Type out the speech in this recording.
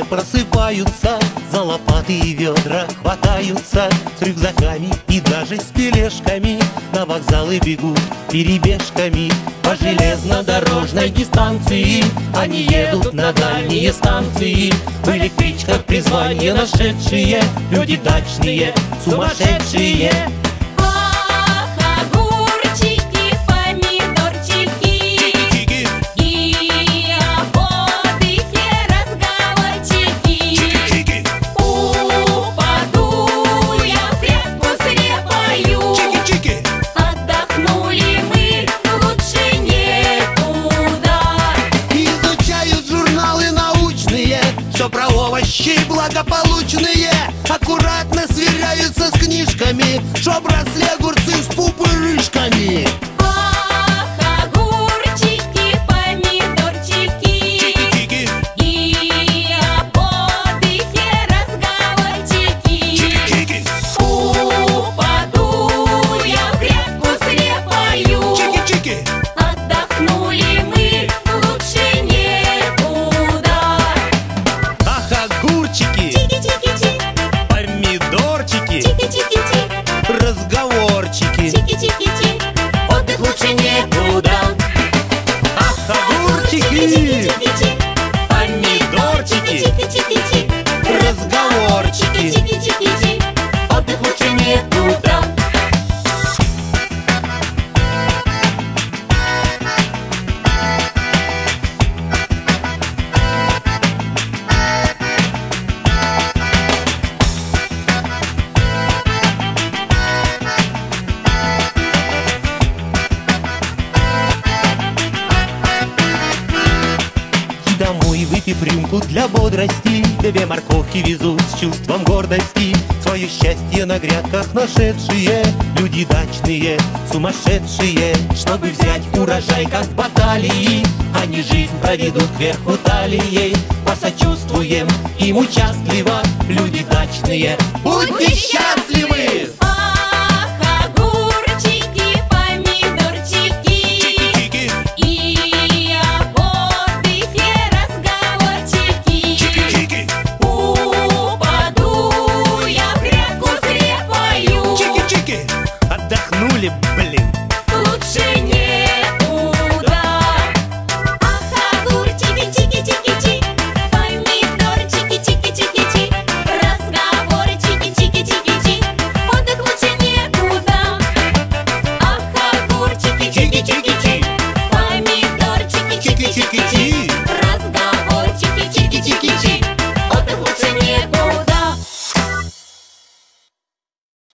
просыпаются, за лопаты и ведра хватаются, с рюкзаками и даже с тележками на вокзалы бегут перебежками. По железнодорожной дистанции они едут на дальние станции. В электричках призвание нашедшие люди дачные, сумасшедшие. Все про овощи благополучные, аккуратно сверяются с книжками, чтоб росли огурцы с пупырышками. Ах, огурчики, помидорчики, и об отдыхе разговорчики. Упаду я в грядку с репою, отдохнули мы, лучше некуда. Огурчики, помидорчики, разговорчики, отдых лучше некуда. Ах, огурчики, помидорчики, разговорчики, Отдых лучше некуда. домой, выпив рюмку для бодрости, две морковки везут с чувством гордости. Свое счастье на грядках нашедшие люди дачные, сумасшедшие. Чтобы взять урожай, как в баталии, они жизнь проведут кверху талией. Посочувствуем им участливо, люди дачные, будьте счастливы! Отдохнули, блин.